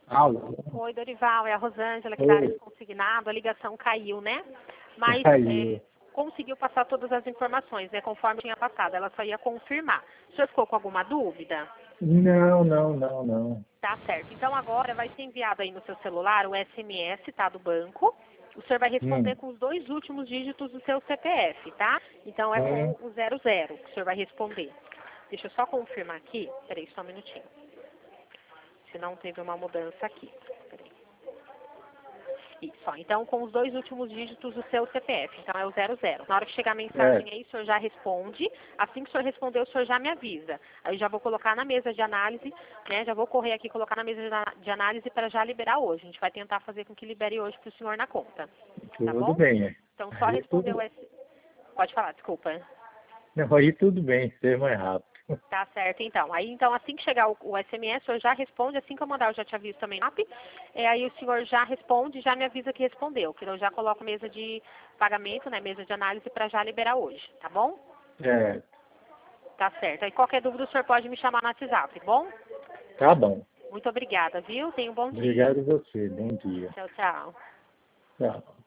Alô? Oi, Dorival, é a Rosângela que Oi. está consignado. A ligação caiu, né? Mas Caiu. conseguiu passar todas as informações, né? Conforme tinha passado. Ela só ia confirmar. O senhor ficou com alguma dúvida? Não. Tá certo. Então agora vai ser enviado aí no seu celular o SMS, tá? Do banco. O senhor vai responder com os 2 últimos dígitos do seu CPF, tá? Então é com o 00 que o senhor vai responder. Deixa eu só confirmar aqui. Peraí, só um minutinho. Se não teve uma mudança aqui. Peraí. Isso, ó. Então com os 2 últimos dígitos do seu CPF. Então é o 00. Na hora que chegar a mensagem aí, o senhor já responde. Assim que o senhor responder, o senhor já me avisa. Aí eu já vou colocar na mesa de análise, né? Já vou correr aqui e colocar na mesa de análise para já liberar hoje. A gente vai tentar fazer com que libere hoje para o senhor na conta. Tá Tudo bom? bem. Então só responder o S. Pode falar, desculpa. Não, aí tudo bem, ser mais rápido. Tá certo, então. Aí, então, assim que chegar o SMS, o senhor já responde. Assim que eu mandar, eu já te aviso também no app. Aí o senhor já responde, já me avisa que respondeu. Que eu já coloco mesa de pagamento, né, mesa de análise, para já liberar hoje, tá bom? É, Tá certo. Aí qualquer dúvida, o senhor pode me chamar no WhatsApp, tá bom? tá bom. Muito obrigada, viu? Tenha um bom dia. Obrigado a você. Bom dia. Tchau, tchau. Tchau.